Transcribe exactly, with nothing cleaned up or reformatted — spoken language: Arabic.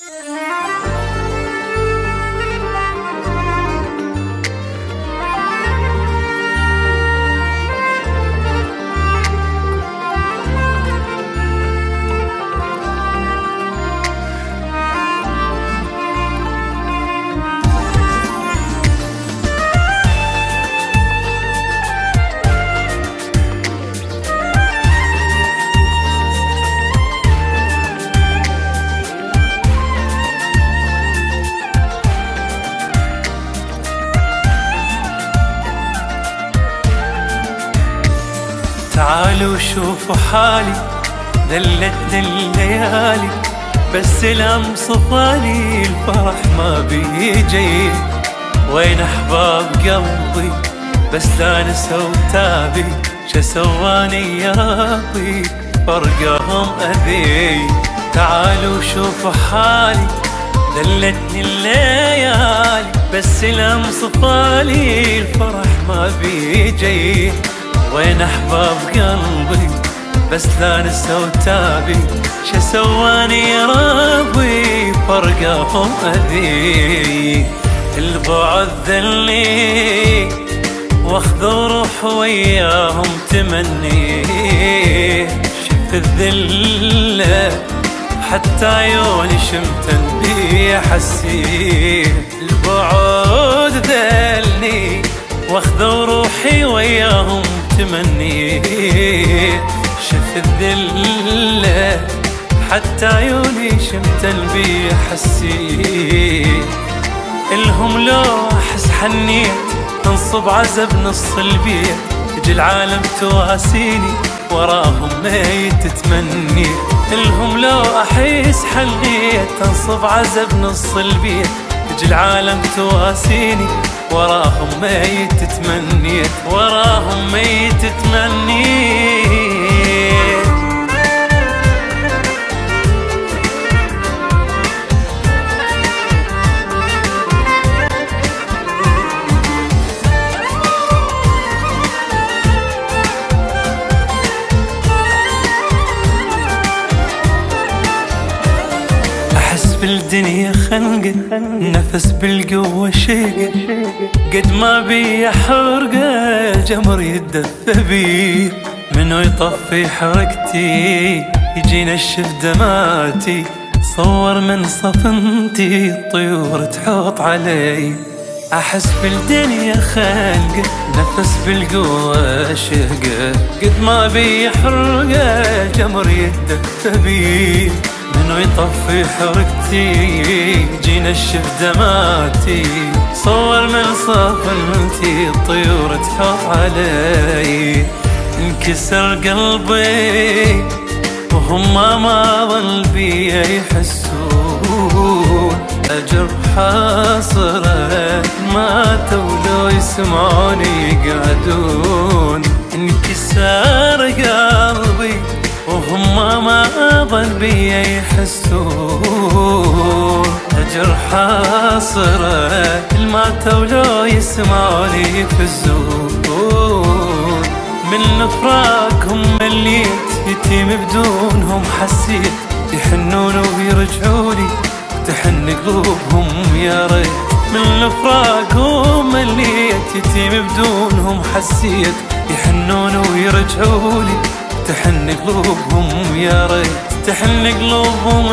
تعالوا شوفوا حالي دلتني الليالي، بس الأمس طالي الفرح ما بيجي. وين أحباب قلبي بس لا نسوا تابي، شا سواني يا ربي فرقهم أذي. تعالوا شوفوا حالي دلتني الليالي، بس الأمس طالي الفرح ما بيجي. وين أحباب قلبي بس لا نسوا تابي، شا سواني يا ربي فرقهم أذي. البعد ذلي واخذوا روح وياهم تمني، شف الذلة حتى عيوني شمتن بي حسي. البعد ذلي واخذوا روحي وياهم تمني، شف الذلة حتى عيوني شمتن بي حسي. الهم لو احس حنيت انصب عزب نص البيت، تجي العالم تواسيني وراهم ميت تتمني. الهم لو احس حنيت انصب عزب نص البيت، تجي العالم تواسيني وراهم ميت تتمنيت، وراهم ميت تتمنيت. بالدنيا خنقة نفس بالقوة شيقة، قد ما بي حرقة جمر يدفى بي. منو يطفي حرقتي يجي نشف دماتي، صور من صفنتي الطيور تحوط علي. أحس بالدنيا خنقة نفس بالقوة شيقة، قد ما بي حرقة جمر يدفى بي. منو يطفي حرقتي يجي نشف دماتي، صور من صفنتي الطيور تحوط علي. انكسر قلبي وهم ما ظل بي يحسون، أجر حاصرة ماتوا لو يسمعوني يقعدون. انكسر قلبي وهم ما ظل بي يحسون، أجر حاصرة الماتوا لو يسمعوني يفزون. من فراقهم مليت يتيم بدونهم حسيت، يحنون ويرجعوني تحن قلوبهم يا ريت. من فراقهم مليت يتيم بدونهم حسيت، يحنون ويرجعوني تحن قلوبهم يا ريت، تحن قلوبهم